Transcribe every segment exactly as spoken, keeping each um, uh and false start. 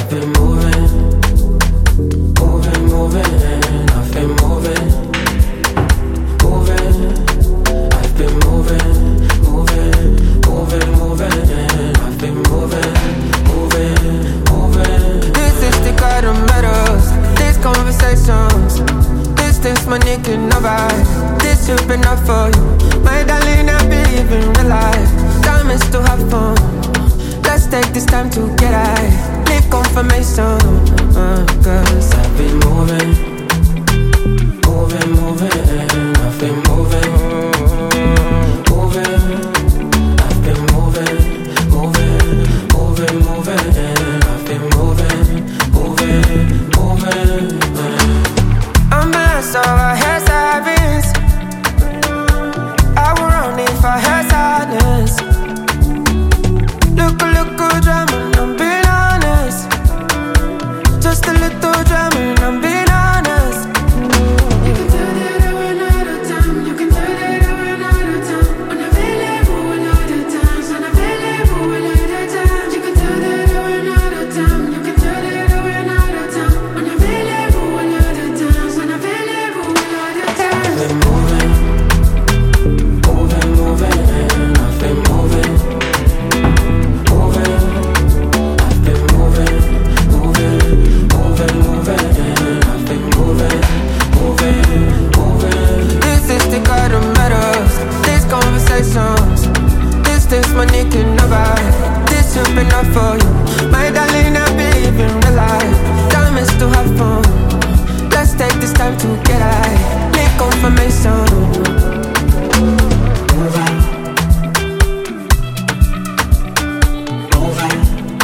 I've been moving, moving, moving. I've been moving, moving. I've been moving, moving, moving, moving. I've been moving, moving, moving. This is the kind of metals, these conversations. Distance, my nigga, no vibe. This should be enough for you. My darling, I believe in real life. Time is to have fun. Let's take this time to get high. Need confirmation, uh, cause I've been moving, moving, moving. I've been moving, moving. I've been moving, moving, moving, moving. I've been moving, moving, moving. a mess of our hair sirens. I would run if I had sadness. Look, look, good drama, I'm being honest. Just a little drama, I'm being honest. You can tell that I run out of time. You can tell that I run out of time. Unavailable a lot of times. Unavailable a lot of times. You can tell that I run out of time. You can tell that I run out of time. Unavailable a lot of times. Unavailable a lot of times. I've been moving, moving, moving. I've been moving, moving. I've been moving, moving, moving, moving. I've been moving, moving, moving. This is the kind of metals, these conversations. Distance, my nigga, no vibe. This should be enough for you. My darling, I believe in real life. Time is to have fun. Let's take this time to get high. Need confirmation. Moving, moving.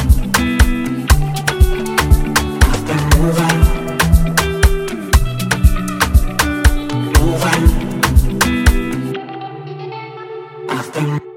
I've been moving, moving. I've been